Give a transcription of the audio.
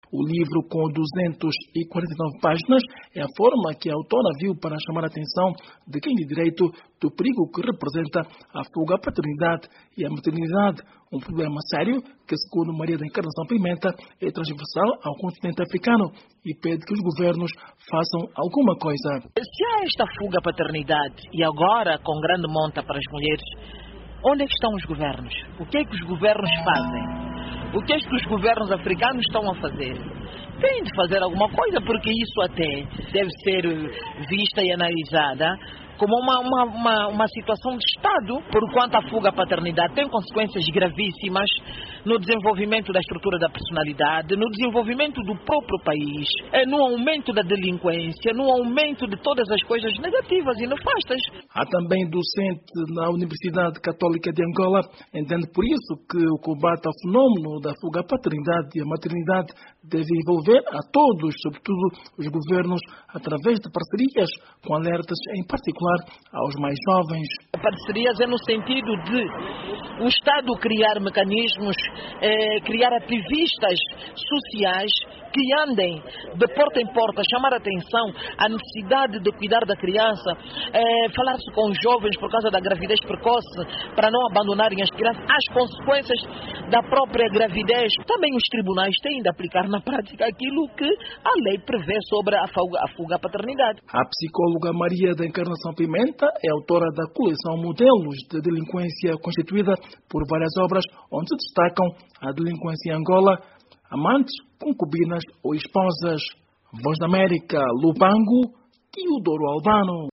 O livro, com 249 páginas, é a forma que a autora viu para chamar a atenção de quem de direito do perigo que representa a fuga à paternidade e à maternidade, um problema sério que, segundo Maria da Encarnação Pimenta, é transversal ao continente africano e pede que os governos façam alguma coisa. Se há esta fuga à paternidade e agora com grande monta para as mulheres, onde é que estão os governos? O que é que os governos fazem? O que é que os governos africanos estão a fazer? Tem de fazer alguma coisa, porque isso até deve ser vista e analisada como uma situação de Estado, porquanto a fuga à paternidade tem consequências gravíssimas no desenvolvimento da estrutura da personalidade, no desenvolvimento do próprio país, no aumento da delinquência, no aumento de todas as coisas negativas e nefastas. Há também docente na Universidade Católica de Angola, entende por isso que o combate ao fenômeno da fuga à paternidade e à maternidade deve envolver a todos, sobretudo os governos, através de parcerias com alertas, em particular aos mais jovens. Parcerias é no sentido de o Estado criar mecanismos, criar ativistas sociais que andem de porta em porta, chamar a atenção à necessidade de cuidar da criança, falar-se com os jovens por causa da gravidez precoce, para não abandonarem as crianças, as consequências da própria gravidez. Também os tribunais têm de aplicar na prática aquilo que a lei prevê sobre a fuga à paternidade. A psicóloga Maria da Encarnação Pimenta é autora da coleção Modelos de Delinquência, constituída por várias obras, onde se destacam a delinquência em Angola, amantes, concubinas ou esposas. Voz da América, Lubango, Teodoro Albano.